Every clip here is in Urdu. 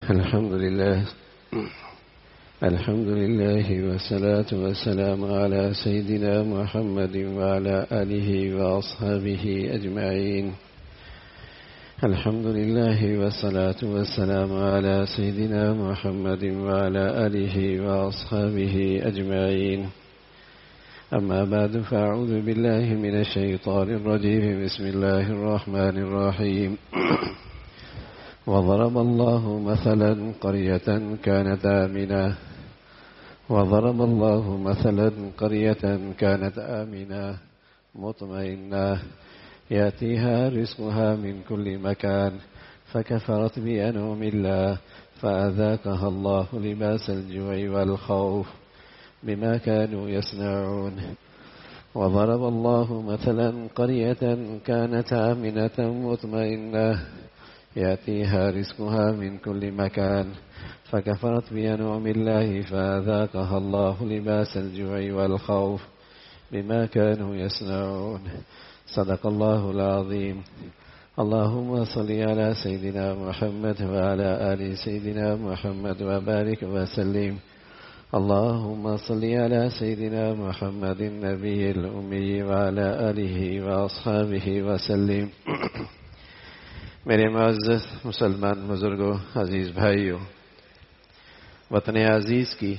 الحمد لله والصلاة والسلام على سيدنا محمد وعلى آله وأصحابه أجمعين. الحمد لله والصلاة والسلام على سيدنا محمد وعلى آله وأصحابه أجمعين. أما بعد فأعوذ بالله من الشيطان الرجيم. بسم الله الرحمن الرحيم. وضرب الله مثلا قرية كانت آمنة مطمئنة يأتيها رزقها من كل مكان فكفرت بأنعم الله فأذاقها الله لباس الجوع والخوف بما كانوا يصنعون. وضرب الله مثلا قرية كانت آمنة مطمئنة يأتيها رزقها من كل مكان فكفرت بأنعم الله فأذاقها الله لباس الجوع والخوف بما كانوا يصنعون. صدق الله العظيم. اللهم صل على سيدنا محمد وعلى آل سيدنا محمد وبارك وسلم. اللهم صل على سيدنا محمد النبي الأمي وعلى آله وأصحابه وسلم. میرے معزز مسلمان بزرگوں، عزیز بھائیوں، وطن عزیز کی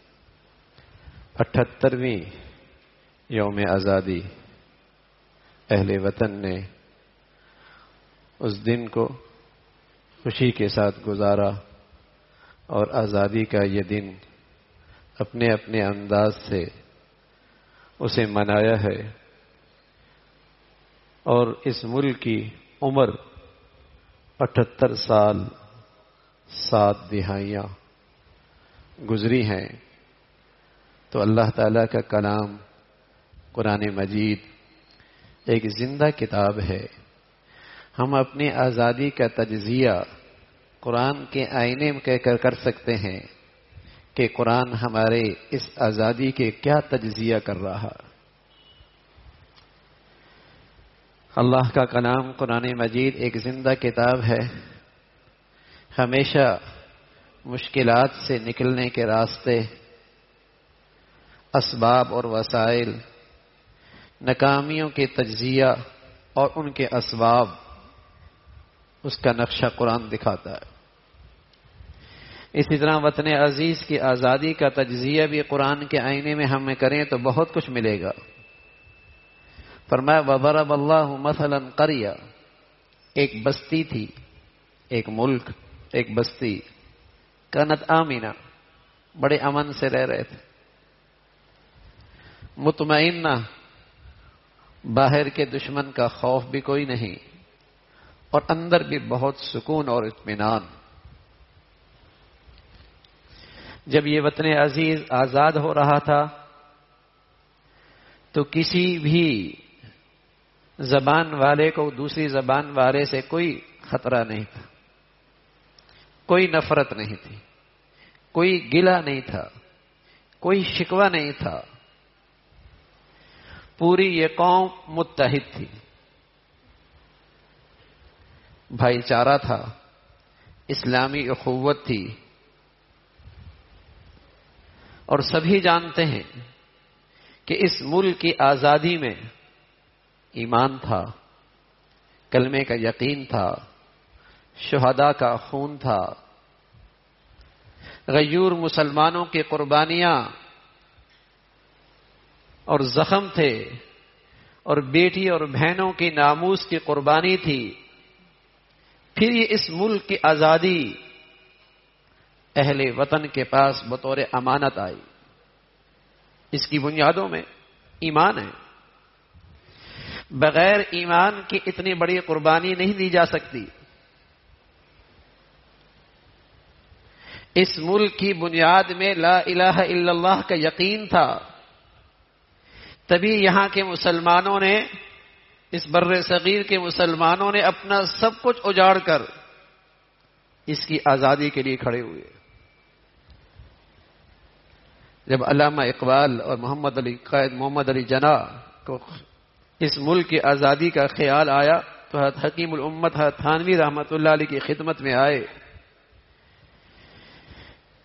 78ویں یوم آزادی اہل وطن نے اس دن کو خوشی کے ساتھ گزارا اور آزادی کا یہ دن اپنے اپنے انداز سے اسے منایا ہے. اور اس ملک کی عمر 78 سال 7 دہائیاں گزری ہیں. تو اللہ تعالیٰ کا کلام قرآن مجید ایک زندہ کتاب ہے. ہم اپنی آزادی کا تجزیہ قرآن کے آئینے میں کر سکتے ہیں کہ قرآن ہمارے اس آزادی کے کیا تجزیہ کر رہا. اللہ کا کلام قرآن مجید ایک زندہ کتاب ہے. ہمیشہ مشکلات سے نکلنے کے راستے، اسباب اور وسائل، ناکامیوں کے تجزیہ اور ان کے اسباب، اس کا نقشہ قرآن دکھاتا ہے. اسی طرح وطن عزیز کی آزادی کا تجزیہ بھی قرآن کے آئینے میں ہم کریں تو بہت کچھ ملے گا. فرمایا وضرب اللہ مثلا قریہ، ایک بستی تھی، ایک ملک، ایک بستی، کانت آمینہ، بڑے امن سے رہ رہے تھے، مطمئنہ، باہر کے دشمن کا خوف بھی کوئی نہیں اور اندر بھی بہت سکون اور اطمینان. جب یہ وطن عزیز آزاد ہو رہا تھا تو کسی بھی زبان والے کو دوسری زبان والے سے کوئی خطرہ نہیں تھا، کوئی نفرت نہیں تھی، کوئی گلہ نہیں تھا، کوئی شکوہ نہیں تھا. پوری یہ قوم متحد تھی، بھائی چارہ تھا، اسلامی اخوت تھی. اور سبھی جانتے ہیں کہ اس ملک کی آزادی میں ایمان تھا، کلمے کا یقین تھا، شہداء کا خون تھا، غیور مسلمانوں کی قربانیاں اور زخم تھے، اور بیٹی اور بہنوں کی ناموس کی قربانی تھی. پھر یہ اس ملک کی آزادی اہل وطن کے پاس بطور امانت آئی. اس کی بنیادوں میں ایمان ہے. بغیر ایمان کی اتنی بڑی قربانی نہیں دی جا سکتی. اس ملک کی بنیاد میں لا الہ الا اللہ کا یقین تھا. تبھی یہاں کے مسلمانوں نے، اس بر صغیر کے مسلمانوں نے اپنا سب کچھ اجاڑ کر اس کی آزادی کے لیے کھڑے ہوئے. جب علامہ اقبال اور قائد محمد علی جناح کو اس ملک کی آزادی کا خیال آیا تو حضرت حکیم الامت حضرت تھانوی رحمۃ اللہ علیہ کی خدمت میں آئے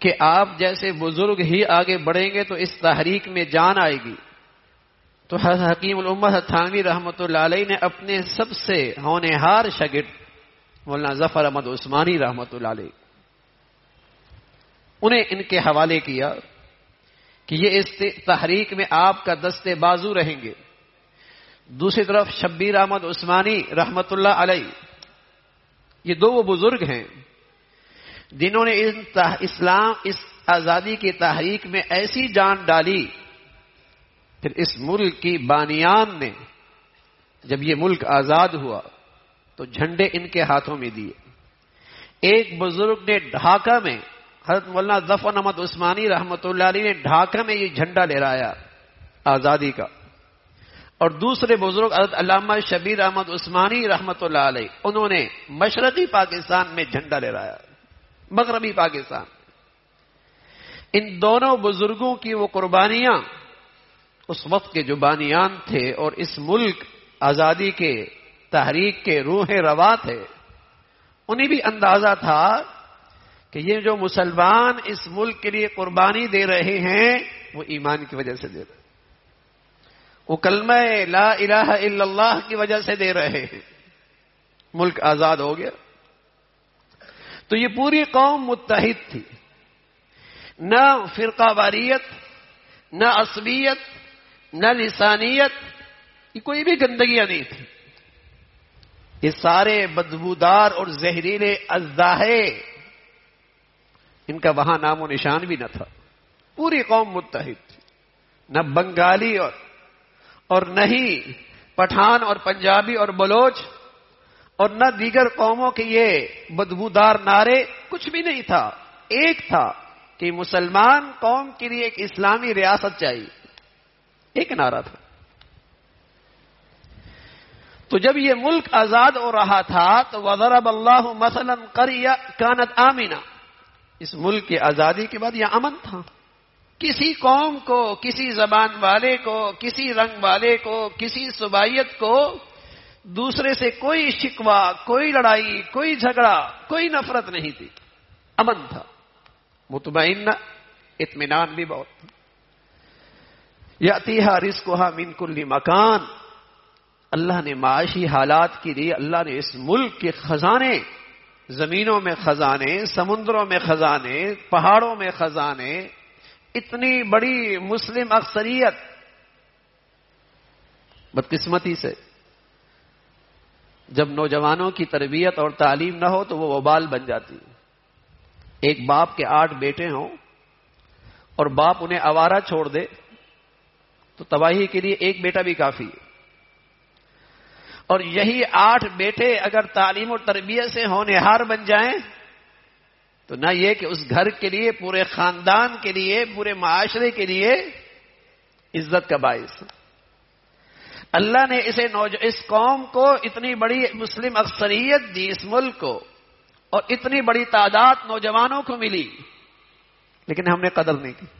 کہ آپ جیسے بزرگ ہی آگے بڑھیں گے تو اس تحریک میں جان آئے گی. تو حکیم الامت تھانوی رحمۃ اللہ علیہ نے اپنے سب سے ہونہار شاگرد مولانا ظفر احمد عثمانی رحمۃ اللہ علیہ انہیں ان کے حوالے کیا کہ یہ اس تحریک میں آپ کا دستے بازو رہیں گے. دوسری طرف شبیر احمد عثمانی رحمۃ اللہ علیہ، یہ دو وہ بزرگ ہیں جنہوں نے اس آزادی کی تحریک میں ایسی جان ڈالی. پھر اس ملک کی بانیان نے جب یہ ملک آزاد ہوا تو جھنڈے ان کے ہاتھوں میں دیے. ایک بزرگ نے ڈھاکہ میں، حضرت مولانا ظفر احمد عثمانی رحمۃ اللہ علیہ نے ڈھاکہ میں یہ جھنڈا لہرایا آزادی کا، اور دوسرے بزرگ حضرت علامہ شبیر احمد عثمانی رحمۃ اللہ علیہ انہوں نے مشرقی پاکستان میں جھنڈا لہرایا، مغربی پاکستان. ان دونوں بزرگوں کی وہ قربانیاں اس وقت کے جو بانیان تھے اور اس ملک آزادی کے تحریک کے روح رواں تھے، انہیں بھی اندازہ تھا کہ یہ جو مسلمان اس ملک کے لیے قربانی دے رہے ہیں وہ ایمان کی وجہ سے دے رہے ہیں، وہ کلمہ لا الہ الا اللہ کی وجہ سے دے رہے ہیں. ملک آزاد ہو گیا تو یہ پوری قوم متحد تھی، نہ فرقہ واریت، نہ عصبیت، نہ لسانیت، یہ کوئی بھی گندگیاں نہیں تھی. یہ سارے بدبودار اور زہریلے اژدھاہے ان کا وہاں نام و نشان بھی نہ تھا. پوری قوم متحد تھی، نہ بنگالی اور نہ ہی پٹھان اور پنجابی اور بلوچ اور نہ دیگر قوموں کے یہ بدبودار نعرے، کچھ بھی نہیں تھا. ایک تھا کہ مسلمان قوم کے لیے ایک اسلامی ریاست چاہیے، ایک نعرہ تھا. تو جب یہ ملک آزاد ہو رہا تھا تو وَضَرَبَ اللَّهُ مَثَلًا قَرْيَةً كَانَتْ آمِنَةً، اس ملک کی آزادی کے بعد یہ امن تھا. کسی قوم کو، کسی زبان والے کو، کسی رنگ والے کو، کسی صوبائیت کو دوسرے سے کوئی شکوہ، کوئی لڑائی، کوئی جھگڑا، کوئی نفرت نہیں تھی، امن تھا، مطمئن، اطمینان بھی بہت تھا. یاتیہا رزقہا من کل مکان، اللہ نے معاشی حالات کے لیے اللہ نے اس ملک کے خزانے، زمینوں میں خزانے، سمندروں میں خزانے، پہاڑوں میں خزانے، اتنی بڑی مسلم اکثریت، بدقسمتی سے جب نوجوانوں کی تربیت اور تعلیم نہ ہو تو وہ وبال بن جاتی. ایک باپ کے 8 بیٹے ہوں اور باپ انہیں آوارہ چھوڑ دے تو تباہی کے لیے ایک بیٹا بھی کافی ہے. اور یہی 8 بیٹے اگر تعلیم و تربیت سے ہونہار بن جائیں تو نہ یہ کہ اس گھر کے لیے، پورے خاندان کے لیے، پورے معاشرے کے لیے عزت کا باعث. اللہ نے اس قوم کو اتنی بڑی مسلم اکثریت دی، اس ملک کو، اور اتنی بڑی تعداد نوجوانوں کو ملی، لیکن ہم نے قدر نہیں کی.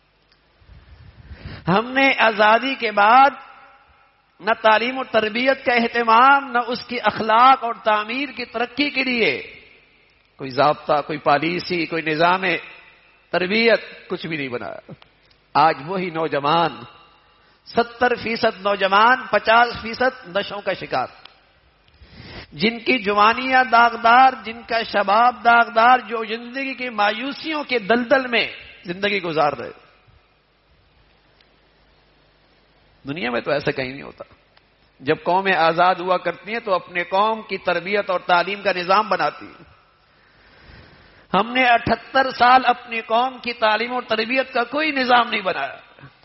ہم نے آزادی کے بعد نہ تعلیم و تربیت کا اہتمام، نہ اس کی اخلاق اور تعمیر کی ترقی کے لیے کوئی ضابطہ، کوئی پالیسی، کوئی نظام تربیت کچھ بھی نہیں بنایا. آج وہی نوجوان، 70% نوجوان 50% نشوں کا شکار، جن کی جوانیاں داغدار، جن کا شباب داغدار، جو زندگی کی مایوسیوں کے دلدل میں زندگی گزار رہے. دنیا میں تو ایسا کہیں نہیں ہوتا. جب قومیں آزاد ہوا کرتی ہیں تو اپنے قوم کی تربیت اور تعلیم کا نظام بناتی ہیں. ہم نے 78 سال اپنی قوم کی تعلیم اور تربیت کا کوئی نظام نہیں بنایا.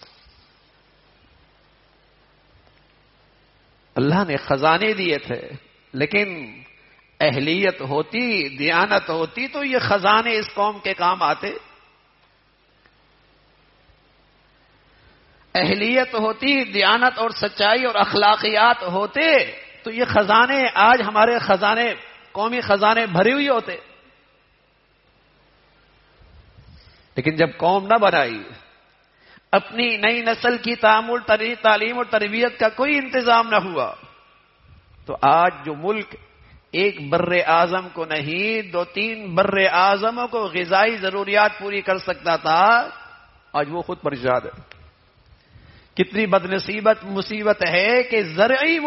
اللہ نے خزانے دیے تھے، لیکن اہلیت ہوتی، دیانت ہوتی تو یہ خزانے اس قوم کے کام آتے. اہلیت ہوتی، دیانت اور سچائی اور اخلاقیات ہوتے تو یہ خزانے، آج ہمارے خزانے، قومی خزانے بھرے ہوئے ہوتے. لیکن جب قوم نہ بنائی، اپنی نئی نسل کی تعلیم اور تربیت کا کوئی انتظام نہ ہوا، تو آج جو ملک ایک بر اعظم کو نہیں 2-3 بر اعظموں کو غذائی ضروریات پوری کر سکتا تھا، آج وہ خود پریشان ہے۔ کتنی بدنصیبت مصیبت ہے کہ زرعی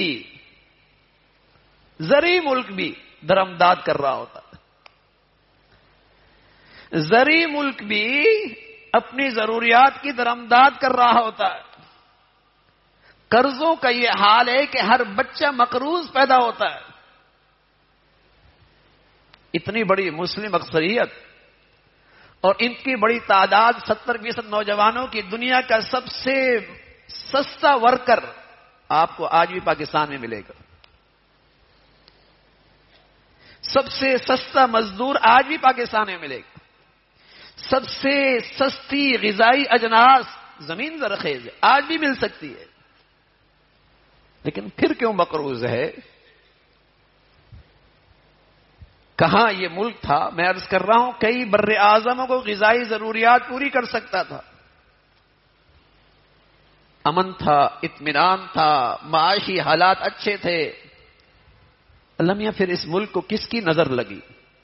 ملک بھی درآمدات کر رہا ہوتا ہے، زرعی ملک بھی اپنی ضروریات کی درآمدات کر رہا ہوتا ہے۔ قرضوں کا یہ حال ہے کہ ہر بچہ مقروض پیدا ہوتا ہے۔ اتنی بڑی مسلم اکثریت اور ان کی بڑی تعداد 70% نوجوانوں کی، دنیا کا سب سے سستا ورکر آپ کو آج بھی پاکستان میں ملے گا۔ سب سے سستا مزدور آج بھی پاکستان میں ملے گا۔ سب سے سستی غذائی اجناس زمین زرخیز آج بھی مل سکتی ہے، لیکن پھر کیوں مقروض ہے؟ کہاں یہ ملک تھا؟ میں عرض کر رہا ہوں کئی بر اعظموں کو غذائی ضروریات پوری کر سکتا تھا، امن تھا، اطمینان تھا، معاشی حالات اچھے تھے۔ اللہ میاں پھر اس ملک کو کس کی نظر لگی؟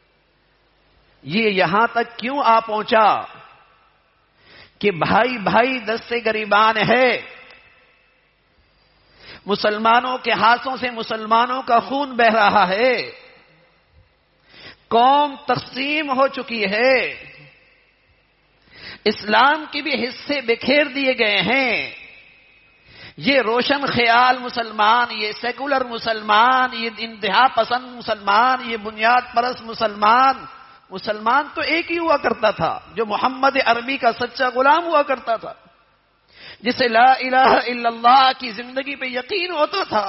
یہ یہاں تک کیوں آ پہنچا کہ بھائی بھائی دستے گریبان ہے، مسلمانوں کے ہاتھوں سے مسلمانوں کا خون بہ رہا ہے، قوم تقسیم ہو چکی ہے، اسلام کے بھی حصے بکھیر دیے گئے ہیں۔ یہ روشن خیال مسلمان، یہ سیکولر مسلمان، یہ انتہا پسند مسلمان، یہ بنیاد پرست مسلمان تو ایک ہی ہوا کرتا تھا جو محمد عربی کا سچا غلام ہوا کرتا تھا، جسے لا الہ الا اللہ کی زندگی پہ یقین ہوتا تھا۔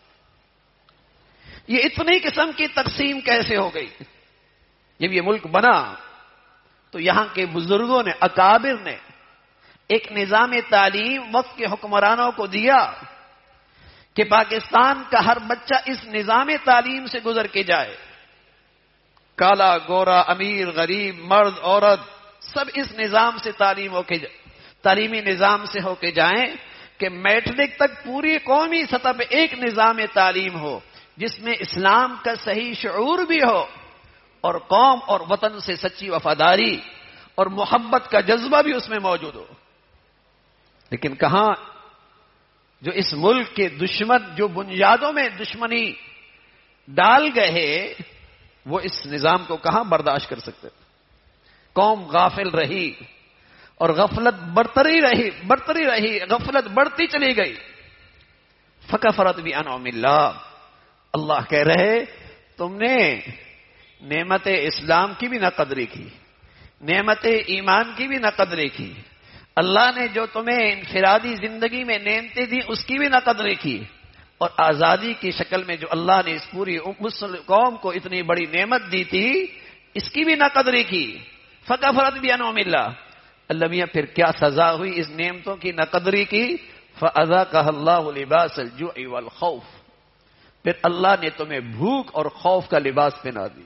یہ اتنی قسم کی تقسیم کیسے ہو گئی؟ جب یہ ملک بنا تو یہاں کے بزرگوں نے، اکابر نے ایک نظام تعلیم وقت کے حکمرانوں کو دیا کہ پاکستان کا ہر بچہ اس نظام تعلیم سے گزر کے جائے، کالا گورا، امیر غریب، مرد عورت، سب اس نظام سے تعلیمی نظام سے ہو کے جائیں کہ میٹرک تک پوری قومی سطح پہ ایک نظام تعلیم ہو جس میں اسلام کا صحیح شعور بھی ہو اور قوم اور وطن سے سچی وفاداری اور محبت کا جذبہ بھی اس میں موجود ہو۔ لیکن کہاں جو اس ملک کے دشمن جو بنیادوں میں دشمنی ڈال گئے وہ اس نظام کو کہاں برداشت کر سکتے؟ قوم غافل رہی اور غفلت برتری رہی، غفلت بڑھتی چلی گئی۔ فکفرت بانعم اللہ، اللہ کہہ رہے تم نے نعمت اسلام کی بھی نہ قدری کی، نعمت ایمان کی بھی نہ قدری کی، اللہ نے جو تمہیں انفرادی زندگی میں نعمتیں دی اس کی بھی نہ قدری کی، اور آزادی کی شکل میں جو اللہ نے اس پوری قوم کو اتنی بڑی نعمت دی تھی اس کی بھی نہ قدری کی۔ فکفرت بانعم اللہ، اللہ میاں پھر کیا سزا ہوئی اس نعمتوں کی نہ قدری کی؟ فَأَذَاقَهَا اللَّهُ لِبَاسَ الْجُوعِ وَالْخَوْفِ، پھر اللہ نے تمہیں بھوک اور خوف کا لباس پہنا دی۔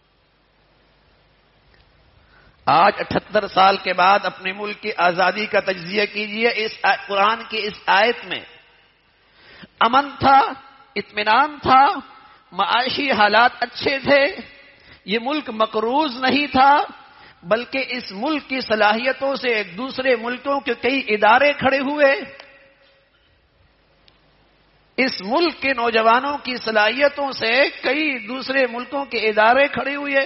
آج 78 سال کے بعد اپنے ملک کی آزادی کا تجزیہ کیجئے، اس قرآن کی اس آیت میں امن تھا، اطمینان تھا، معاشی حالات اچھے تھے، یہ ملک مقروض نہیں تھا، بلکہ اس ملک کی صلاحیتوں سے دوسرے ملکوں کے کئی ادارے کھڑے ہوئے، اس ملک کے نوجوانوں کی صلاحیتوں سے کئی دوسرے ملکوں کے ادارے کھڑے ہوئے،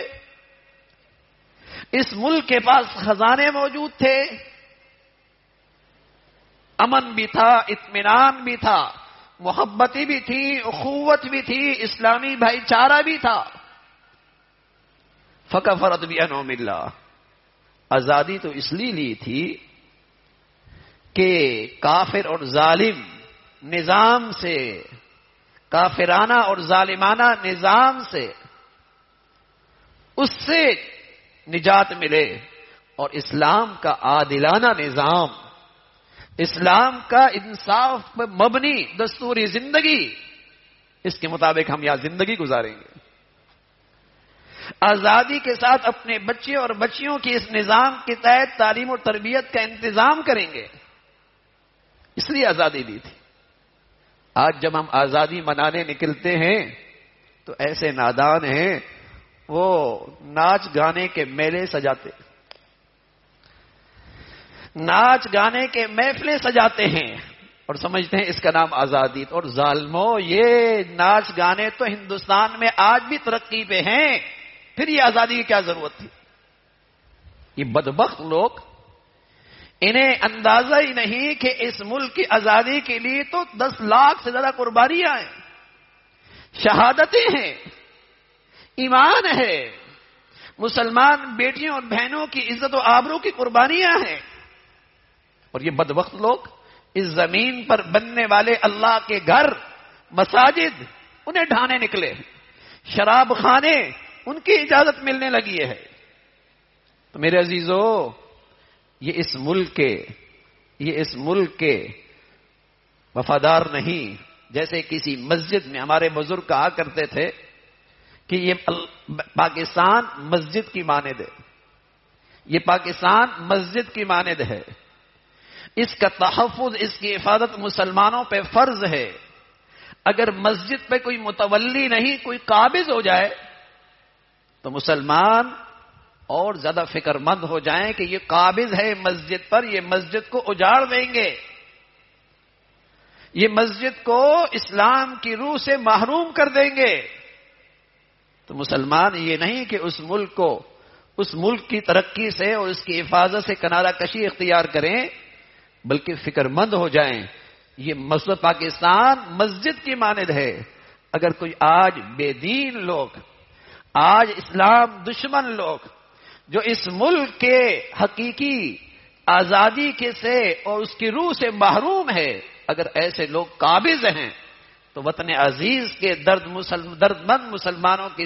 اس ملک کے پاس خزانے موجود تھے، امن بھی تھا، اطمینان بھی تھا، محبتی بھی تھی، اخوت بھی تھی، اسلامی بھائی چارہ بھی تھا۔ فکفرت بانعم اللہ، آزادی تو اس لیے لی تھی کہ کافر اور ظالم نظام سے، کافرانہ اور ظالمانہ نظام سے، اس سے نجات ملے، اور اسلام کا عادلانہ نظام، اسلام کا انصاف پر مبنی دستوری زندگی، اس کے مطابق ہم یہاں زندگی گزاریں گے، آزادی کے ساتھ اپنے بچے اور بچیوں کی اس نظام کے تحت تعلیم اور تربیت کا انتظام کریں گے، اس لیے آزادی دی تھی۔ آج جب ہم آزادی منانے نکلتے ہیں تو ایسے نادان ہیں وہ ناچ گانے کے میلے سجاتے، ناچ گانے کے محفلیں سجاتے ہیں اور سمجھتے ہیں اس کا نام آزادی۔ اور ظالموں، یہ ناچ گانے تو ہندوستان میں آج بھی ترقی پہ ہیں، پھر یہ آزادی کی کیا ضرورت تھی؟ یہ بدبخت لوگ، انہیں اندازہ ہی نہیں کہ اس ملک کی آزادی کے لیے تو 10 لاکھ سے زیادہ قربانیاں ہیں، شہادتیں ہیں، ایمان ہے، مسلمان بیٹیوں اور بہنوں کی عزت و آبرو کی قربانیاں ہیں، اور یہ بدبخت لوگ اس زمین پر بننے والے اللہ کے گھر، مساجد انہیں ڈھانے نکلے، شراب خانے ان کی اجازت ملنے لگی ہے۔ تو میرے عزیزو، یہ اس ملک کے وفادار نہیں، جیسے کسی مسجد میں ہمارے بزرگ کہا کرتے تھے کہ یہ پاکستان مسجد کی مانند ہے، یہ پاکستان مسجد کی مانند ہے، اس کا تحفظ، اس کی حفاظت مسلمانوں پہ فرض ہے۔ اگر مسجد پہ کوئی متولی نہیں، کوئی قابض ہو جائے تو مسلمان اور زیادہ فکر مند ہو جائیں کہ یہ قابض ہے مسجد پر، یہ مسجد کو اجاڑ دیں گے، یہ مسجد کو اسلام کی روح سے محروم کر دیں گے۔ تو مسلمان یہ نہیں کہ اس ملک کی ترقی سے اور اس کی حفاظت سے کنارہ کشی اختیار کریں، بلکہ فکر مند ہو جائیں یہ مسجد پاکستان مسجد کی مانند ہے۔ اگر کوئی آج بے دین لوگ، آج اسلام دشمن لوگ جو اس ملک کے حقیقی آزادی کے سے اور اس کی روح سے محروم ہے، اگر ایسے لوگ قابض ہیں تو وطن عزیز کے درد مند مسلمانوں کی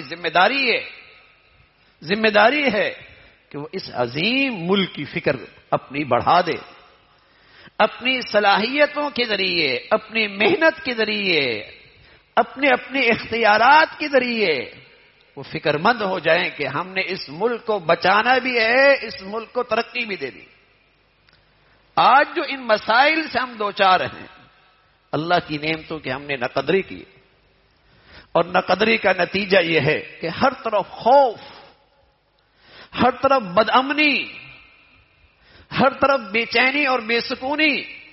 ذمہ داری ہے کہ وہ اس عظیم ملک کی فکر اپنی بڑھا دے، اپنی صلاحیتوں کے ذریعے، اپنی محنت کے ذریعے، اپنے اختیارات کے ذریعے وہ فکر مند ہو جائیں کہ ہم نے اس ملک کو بچانا بھی ہے، اس ملک کو ترقی بھی دینی۔ آج جو ان مسائل سے ہم دوچار ہیں، اللہ کی نعمتوں کی ہم نے ناقدری کی، اور ناقدری کا نتیجہ یہ ہے کہ ہر طرف خوف، ہر طرف بدامنی، ہر طرف بے چینی اور بے سکونی،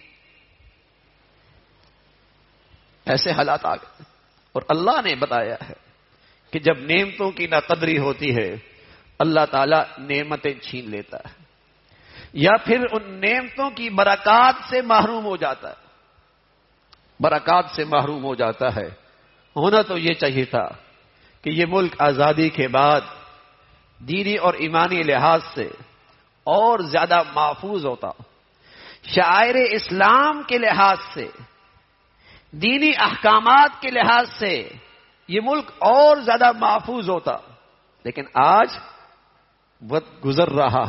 ایسے حالات آ گئے۔ اور اللہ نے بتایا ہے کہ جب نعمتوں کی ناقدری ہوتی ہے، اللہ تعالیٰ نعمتیں چھین لیتا ہے، یا پھر ان نعمتوں کی برکات سے محروم ہو جاتا ہے، برکات سے محروم ہو جاتا ہے۔ ہونا تو یہ چاہیے تھا کہ یہ ملک آزادی کے بعد دینی اور ایمانی لحاظ سے اور زیادہ محفوظ ہوتا، شعائر اسلام کے لحاظ سے، دینی احکامات کے لحاظ سے یہ ملک اور زیادہ محفوظ ہوتا، لیکن آج وقت گزر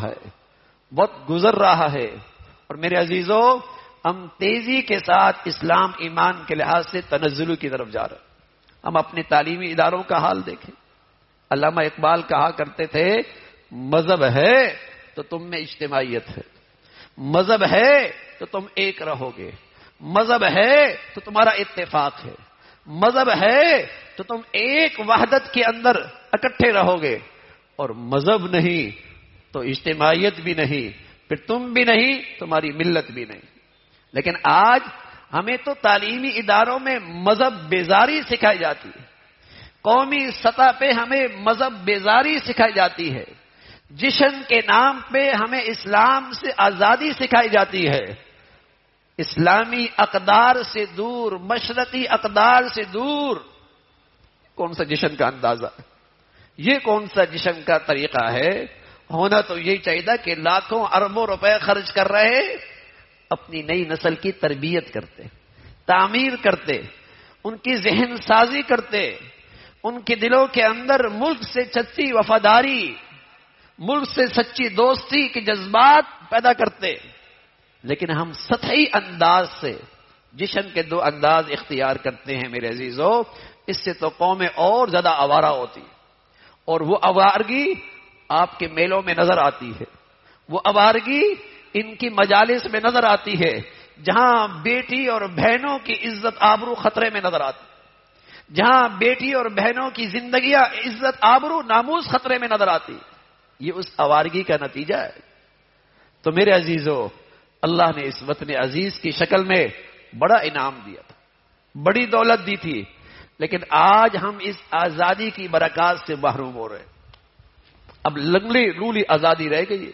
رہا ہے، اور میرے عزیزو، ہم تیزی کے ساتھ اسلام ایمان کے لحاظ سے تنزل کی طرف جا رہے ہیں۔ ہم اپنے تعلیمی اداروں کا حال دیکھیں۔ علامہ اقبال کہا کرتے تھے، مذہب ہے تو تم میں اجتماعیت ہے، مذہب ہے تو تم ایک رہو گے، مذہب ہے تو تمہارا اتفاق ہے، مذہب ہے تو تم ایک وحدت کے اندر اکٹھے رہو گے، اور مذہب نہیں تو اجتماعیت بھی نہیں، پھر تم بھی نہیں، تمہاری ملت بھی نہیں۔ لیکن آج ہمیں تو تعلیمی اداروں میں مذہب بیزاری سکھائی جاتی ہے، قومی سطح پہ ہمیں مذہب بیزاری سکھائی جاتی ہے، جشن کے نام پہ ہمیں اسلام سے آزادی سکھائی جاتی ہے، اسلامی اقدار سے دور، مشرقی اقدار سے دور۔ کون سا جشن کا اندازہ، یہ کون سا جشن کا طریقہ ہے؟ ہونا تو یہی چاہیے تھا کہ لاکھوں اربوں روپے خرچ کر رہے اپنی نئی نسل کی تربیت کرتے، تعمیر کرتے، ان کی ذہن سازی کرتے، ان کے دلوں کے اندر ملک سے سچی وفاداری، ملک سے سچی دوستی کے جذبات پیدا کرتے۔ لیکن ہم سطحی انداز سے جشن کے دو انداز اختیار کرتے ہیں میرے عزیزو، اس سے تو قومیں اور زیادہ آوارہ ہوتی، اور وہ آوارگی آپ کے میلوں میں نظر آتی ہے، وہ آوارگی ان کی مجالس میں نظر آتی ہے، جہاں بیٹی اور بہنوں کی عزت آبرو خطرے میں نظر آتی، جہاں بیٹی اور بہنوں کی زندگیاں، عزت، آبرو، ناموس خطرے میں نظر آتی، یہ اس آوارگی کا نتیجہ ہے۔ تو میرے عزیزو، اللہ نے اس وطن عزیز کی شکل میں بڑا انعام دیا تھا، بڑی دولت دی تھی، لیکن آج ہم اس آزادی کی برکات سے محروم ہو رہے ہیں۔ اب لنگڑی لولی آزادی رہ گئی ہے۔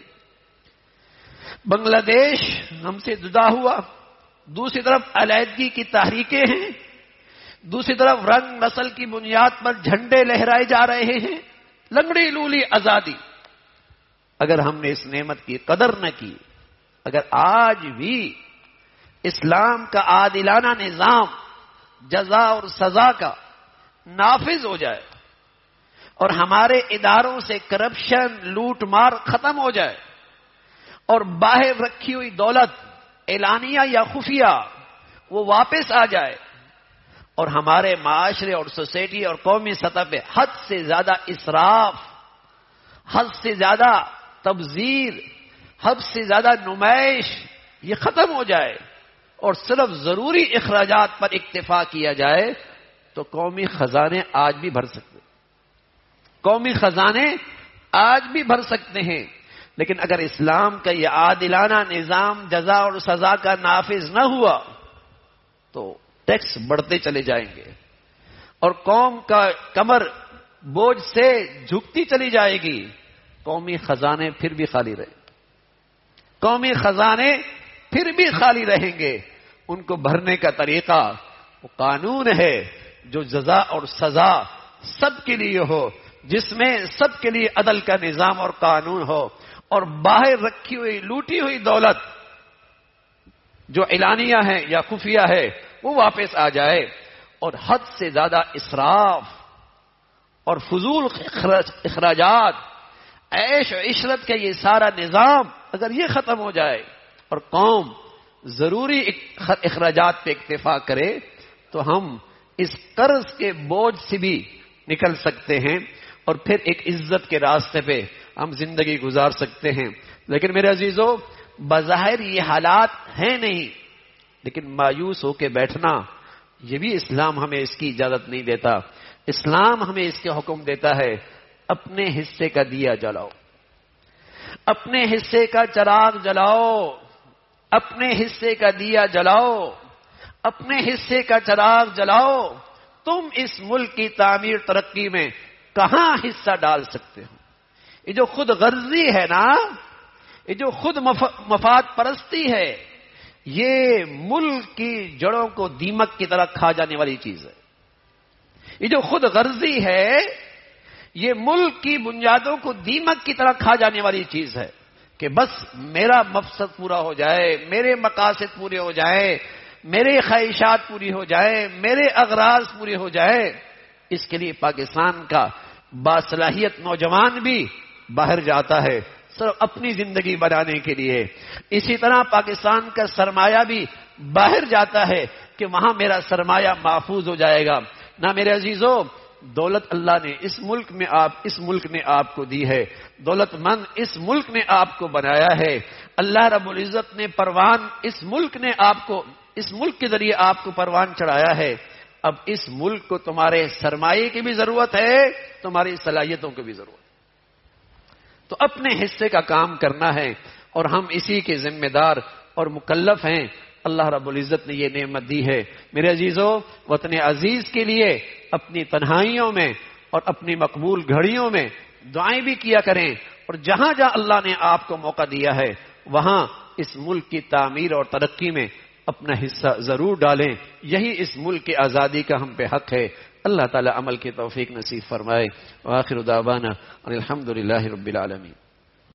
بنگلہ دیش ہم سے جدا ہوا، دوسری طرف علیحدگی کی تحریکیں ہیں، دوسری طرف رنگ نسل کی بنیاد پر جھنڈے لہرائے جا رہے ہیں، لنگڑی لولی آزادی۔ اگر ہم نے اس نعمت کی قدر نہ کی، اگر آج بھی اسلام کا عادلانہ نظام جزا اور سزا کا نافذ ہو جائے اور ہمارے اداروں سے کرپشن، لوٹ مار ختم ہو جائے اور باہر رکھی ہوئی دولت اعلانیہ یا خفیہ وہ واپس آ جائے اور ہمارے معاشرے اور سوسائٹی اور قومی سطح پہ حد سے زیادہ اسراف، حد سے زیادہ تبذیر، حد سے زیادہ نمائش یہ ختم ہو جائے اور صرف ضروری اخراجات پر اکتفا کیا جائے تو قومی خزانے آج بھی بھر سکتے ہیں، قومی خزانے آج بھی بھر سکتے ہیں۔ لیکن اگر اسلام کا یہ عادلانہ نظام جزا اور سزا کا نافذ نہ ہوا تو ٹیکس بڑھتے چلے جائیں گے اور قوم کا کمر بوجھ سے جھکتی چلی جائے گی، قومی خزانے پھر بھی خالی رہیں گے، قومی خزانے پھر بھی خالی رہیں گے۔ ان کو بھرنے کا طریقہ وہ قانون ہے جو جزا اور سزا سب کے لیے ہو، جس میں سب کے لیے عدل کا نظام اور قانون ہو، اور باہر رکھی ہوئی لوٹی ہوئی دولت جو اعلانیہ ہے یا خفیہ ہے وہ واپس آ جائے، اور حد سے زیادہ اسراف اور فضول اخراجات، عیش و عشرت کا یہ سارا نظام اگر یہ ختم ہو جائے اور قوم ضروری اخراجات پہ اکتفا کرے تو ہم اس قرض کے بوجھ سے بھی نکل سکتے ہیں اور پھر ایک عزت کے راستے پہ ہم زندگی گزار سکتے ہیں۔ لیکن میرے عزیزو، بظاہر یہ حالات ہیں نہیں، لیکن مایوس ہو کے بیٹھنا یہ بھی اسلام ہمیں اس کی اجازت نہیں دیتا۔ اسلام ہمیں اس کے حکم دیتا ہے اپنے حصے کا دیا جلاؤ، اپنے حصے کا چراغ جلاؤ، اپنے حصے کا دیا جلاؤ، اپنے حصے کا چراغ جلاؤ۔ تم اس ملک کی تعمیر ترقی میں کہاں حصہ ڈال سکتے ہو؟ یہ جو خود غرضی ہے نا، یہ جو خود مفاد پرستی ہے، یہ ملک کی جڑوں کو دیمک کی طرح کھا جانے والی چیز ہے۔ یہ جو خود غرضی ہے یہ ملک کی بنیادوں کو دیمک کی طرح کھا جانے والی چیز ہے کہ بس میرا مقصد پورا ہو جائے، میرے مقاصد پورے ہو جائیں، میرے خواہشات پوری ہو جائیں، میرے اغراض پورے ہو جائیں۔ اس کے لیے پاکستان کا باصلاحیت نوجوان بھی باہر جاتا ہے صرف اپنی زندگی بنانے کے لیے۔ اسی طرح پاکستان کا سرمایہ بھی باہر جاتا ہے کہ وہاں میرا سرمایہ محفوظ ہو جائے گا۔ نہ میرے عزیزو، دولت اللہ نے اس ملک نے آپ کو دی ہے، دولت مند اس ملک نے آپ کو بنایا ہے۔ اللہ رب العزت نے پروان اس ملک کے ذریعے آپ کو پروان چڑھایا ہے۔ اب اس ملک کو تمہارے سرمایے کی بھی ضرورت ہے، تمہاری صلاحیتوں کی بھی ضرورت ہے، تو اپنے حصے کا کام کرنا ہے اور ہم اسی کے ذمہ دار اور مکلف ہیں۔ اللہ رب العزت نے یہ نعمت دی ہے۔ میرے عزیزو، وطن عزیز کے لیے اپنی تنہائیوں میں اور اپنی مقبول گھڑیوں میں دعائیں بھی کیا کریں، اور جہاں جہاں اللہ نے آپ کو موقع دیا ہے وہاں اس ملک کی تعمیر اور ترقی میں اپنا حصہ ضرور ڈالیں۔ یہی اس ملک کی آزادی کا ہم پہ حق ہے۔ اللہ تعالی عمل کی توفیق نصیب فرمائے۔ وآخر دعوانا الحمدللہ رب العالمین۔